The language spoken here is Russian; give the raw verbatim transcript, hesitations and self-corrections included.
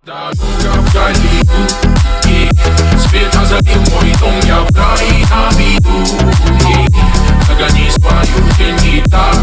Дорога в Голливуд, свет озарил мой дом, я в рай на виду. Нагони свою тень, гитару.